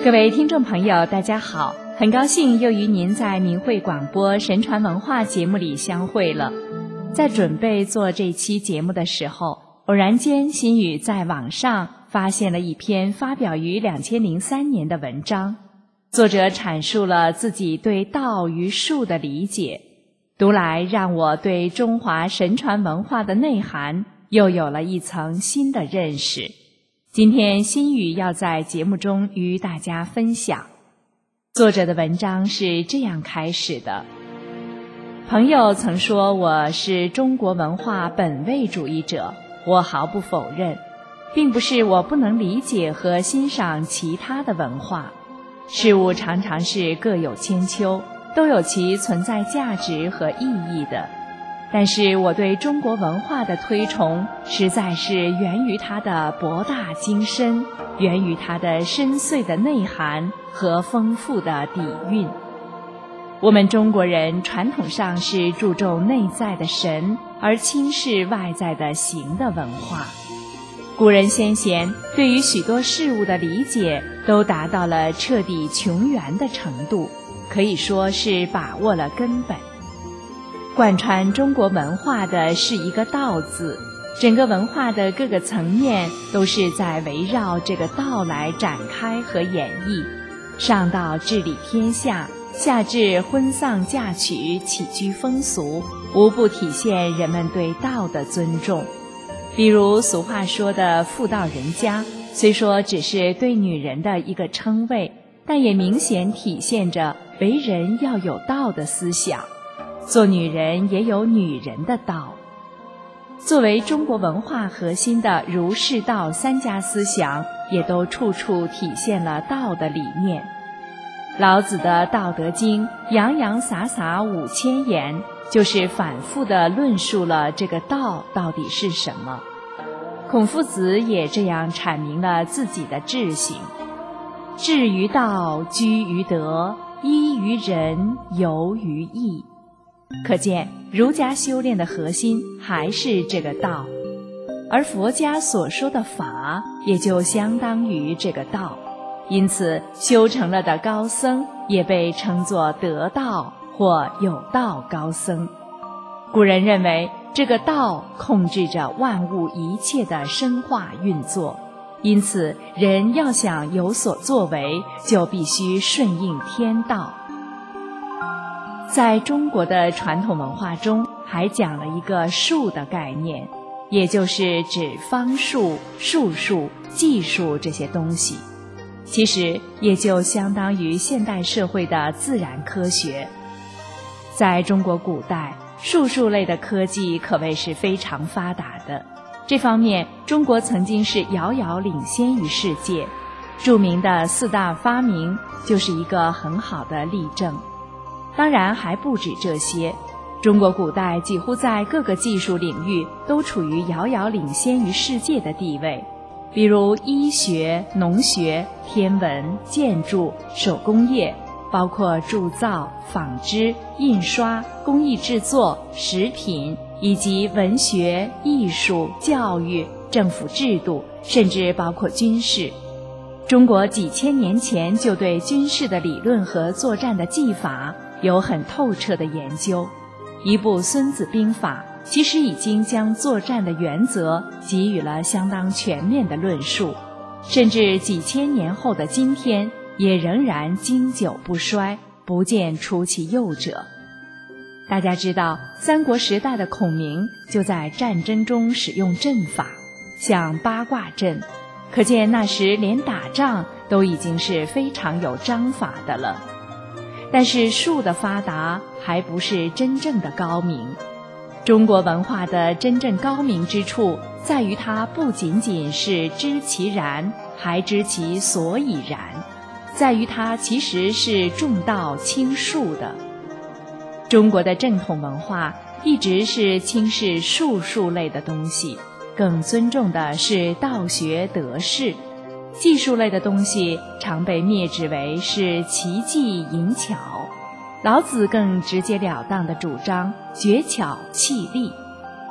各位听众朋友，大家好，很高兴又与您在明慧广播神传文化节目里相会了。在准备做这期节目的时候，偶然间心语在网上发现了一篇发表于2003年的文章，作者阐述了自己对道与术的理解，读来让我对中华神传文化的内涵又有了一层新的认识。今天心语要在节目中与大家分享。作者的文章是这样开始的：朋友曾说我是中国文化本位主义者，我毫不否认，并不是我不能理解和欣赏其他的文化，事物常常是各有千秋，都有其存在价值和意义的。但是我对中国文化的推崇，实在是源于它的博大精深，源于它的深邃的内涵和丰富的底蕴。我们中国人传统上是注重内在的神，而轻视外在的形的文化。古人先贤对于许多事物的理解，都达到了彻底穷源的程度，可以说是把握了根本。贯穿中国文化的是一个道字，整个文化的各个层面都是在围绕这个道来展开和演绎，上到治理天下，下至婚丧嫁娶、起居风俗，无不体现人们对道的尊重。比如俗话说的妇道人家，虽说只是对女人的一个称谓，但也明显体现着为人要有道的思想，做女人也有女人的道。作为中国文化核心的儒释道三家思想，也都处处体现了道的理念。老子的《道德经》洋洋洒洒5000言，就是反复地论述了这个道到底是什么。孔夫子也这样阐明了自己的志行：志于道，居于德，依于仁，游于义。可见儒家修炼的核心还是这个道，而佛家所说的法也就相当于这个道，因此修成了的高僧也被称作得道或有道高僧。古人认为这个道控制着万物一切的生化运作，因此人要想有所作为，就必须顺应天道。在中国的传统文化中，还讲了一个术的概念，也就是指方术、术数、技术这些东西，其实也就相当于现代社会的自然科学。在中国古代，术数类的科技可谓是非常发达的，这方面中国曾经是遥遥领先于世界，著名的4大发明就是一个很好的例证。当然还不止这些，中国古代几乎在各个技术领域都处于遥遥领先于世界的地位，比如医学、农学、天文、建筑、手工业，包括铸造、纺织、印刷、工艺制作、食品，以及文学、艺术、教育、政府制度，甚至包括军事。中国几千年前就对军事的理论和作战的技法有很透彻的研究，一部《孙子兵法》其实已经将作战的原则给予了相当全面的论述，甚至几千年后的今天也仍然经久不衰，不见出其右者。大家知道三国时代的孔明就在战争中使用阵法，像八卦阵，可见那时连打仗都已经是非常有章法的了。但是术的发达还不是真正的高明。中国文化的真正高明之处，在于它不仅仅是知其然，还知其所以然，在于它其实是重道轻术的。中国的正统文化一直是轻视术数类的东西，更尊重的是道学德事。技术类的东西常被蔑指为是奇技淫巧，老子更直截了当地主张绝巧弃利。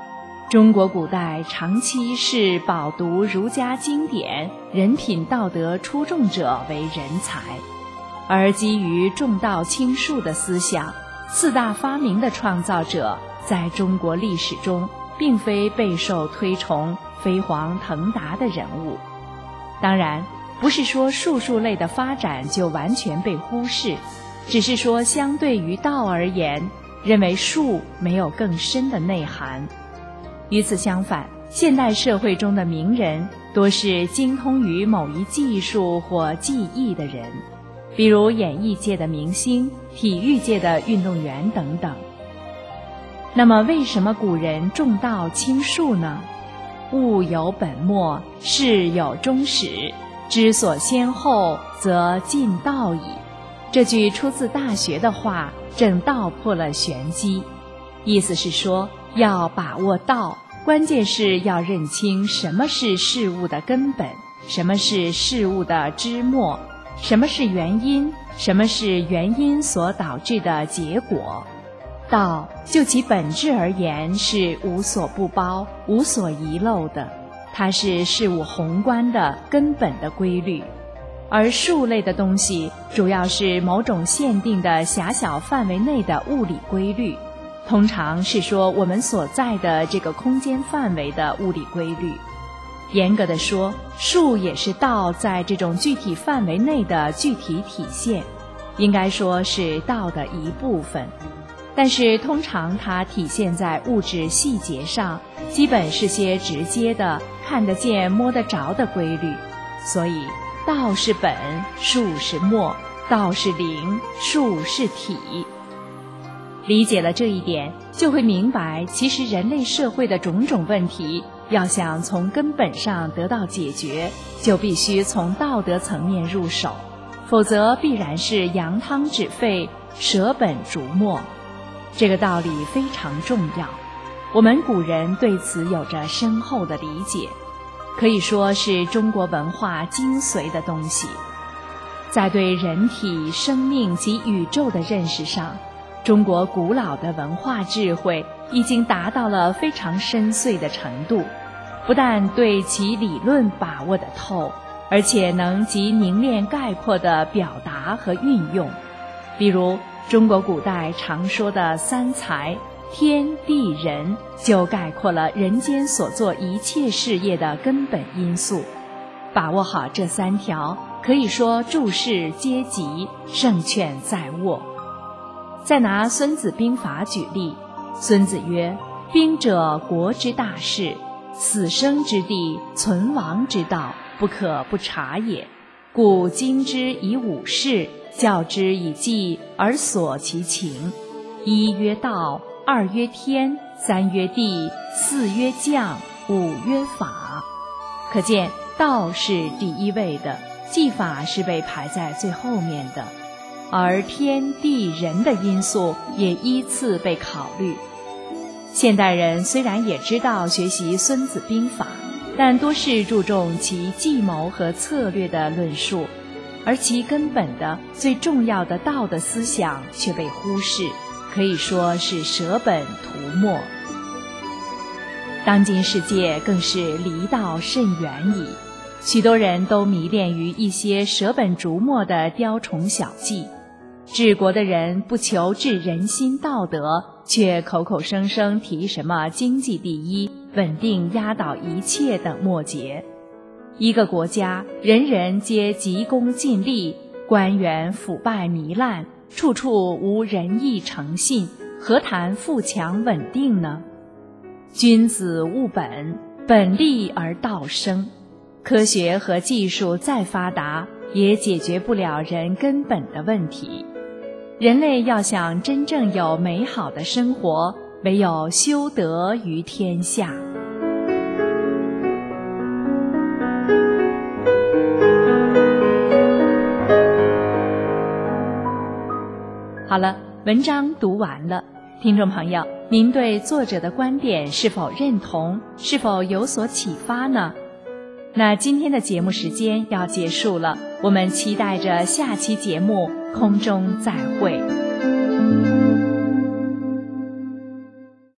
中国古代长期视饱读儒家经典、人品道德出众者为人才，而基于重道轻术的思想，四大发明的创造者在中国历史中并非备受推崇、飞黄腾达的人物。当然，不是说术数类的发展就完全被忽视，只是说相对于道而言，认为术没有更深的内涵。与此相反，现代社会中的名人多是精通于某一技术或技艺的人，比如演艺界的明星、体育界的运动员等等。那么为什么古人重道轻术呢？物有本末，事有终始，知所先后，则近道矣。这句出自《大学》的话正道破了玄机，意思是说要把握道，关键是要认清什么是事物的根本，什么是事物的枝末，什么是原因，什么是原因所导致的结果。道就其本质而言是无所不包、无所遗漏的，它是事物宏观的根本的规律。而术类的东西主要是某种限定的狭小范围内的物理规律，通常是说我们所在的这个空间范围的物理规律。严格的说，术也是道在这种具体范围内的具体体现，应该说是道的一部分。但是通常它体现在物质细节上，基本是些直接的、看得见、摸得着的规律。所以道是本，术是末；道是灵，术是体。理解了这一点，就会明白，其实人类社会的种种问题，要想从根本上得到解决，就必须从道德层面入手，否则必然是扬汤止沸，舍本逐末。这个道理非常重要，我们古人对此有着深厚的理解，可以说是中国文化精髓的东西。在对人体、生命及宇宙的认识上，中国古老的文化智慧已经达到了非常深邃的程度，不但对其理论把握得透，而且能极凝练概括地表达和运用。比如中国古代常说的三才，天地人，就概括了人间所做一切事业的根本因素。把握好这三条，可以说诸事皆吉，胜券在握。再拿《孙子兵法》举例，孙子曰：兵者，国之大事，死生之地，存亡之道，不可不察也。故经之以武事，教之以计，而索其情。一曰道，二曰天，三曰地，四曰将，五曰法。可见道是第一位的，技法是被排在最后面的，而天地人的因素也依次被考虑。现代人虽然也知道学习《孙子兵法》，但多是注重其计谋和策略的论述，而其根本的最重要的道的思想却被忽视，可以说是舍本图末。当今世界更是离道甚远矣，许多人都迷恋于一些舍本逐末的雕虫小技，治国的人不求治人心道德，却口口声声提什么经济第一、稳定压倒一切等末节。一个国家人人皆急功近利，官员腐败糜烂，处处无仁义诚信，何谈富强稳定呢？君子务本，本立而道生。科学和技术再发达，也解决不了人根本的问题。人类要想真正有美好的生活，唯有修德于天下。好了，文章读完了，听众朋友，您对作者的观点是否认同，是否有所启发呢？那今天的节目时间要结束了，我们期待着下期节目空中再会。